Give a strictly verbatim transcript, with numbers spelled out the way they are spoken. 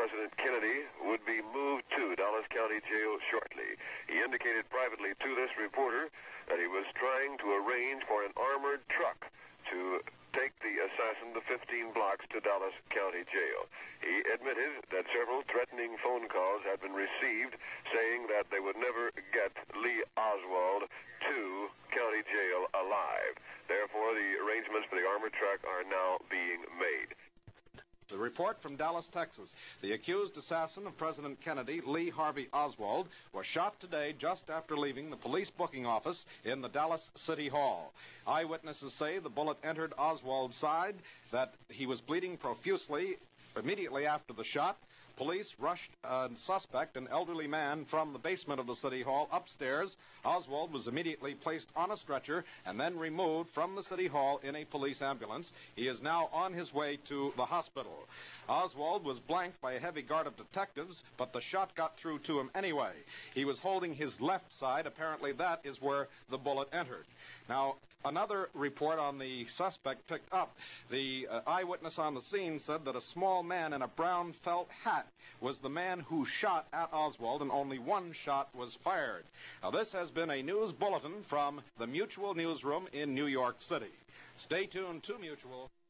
President Kennedy would be moved to Dallas County Jail shortly. He indicated privately to this reporter that he was trying to arrange for an armored truck to take the assassin the fifteen blocks to Dallas County Jail. He admitted that several threatening phone calls had been received saying that they would never get Lee Oswald to county jail alive. Therefore, the arrangements for the armored truck are now being made. The report from Dallas, Texas. The accused assassin of President Kennedy, Lee Harvey Oswald, was shot today just after leaving the police booking office in the Dallas City Hall. Eyewitnesses say the bullet entered Oswald's side, that he was bleeding profusely immediately after the shot. Police rushed a suspect, an elderly man, from the basement of the City Hall upstairs. Oswald was immediately placed on a stretcher and then removed from the City Hall in a police ambulance. He is now on his way to the hospital. Oswald was blanked by a heavy guard of detectives, but the shot got through to him anyway. He was holding his left side. Apparently that is where the bullet entered. Now, another report on the suspect picked up. The uh, eyewitness on the scene said that a small man in a brown felt hat was the man who shot at Oswald, and only one shot was fired. Now, this has been a news bulletin from the Mutual Newsroom in New York City. Stay tuned to Mutual.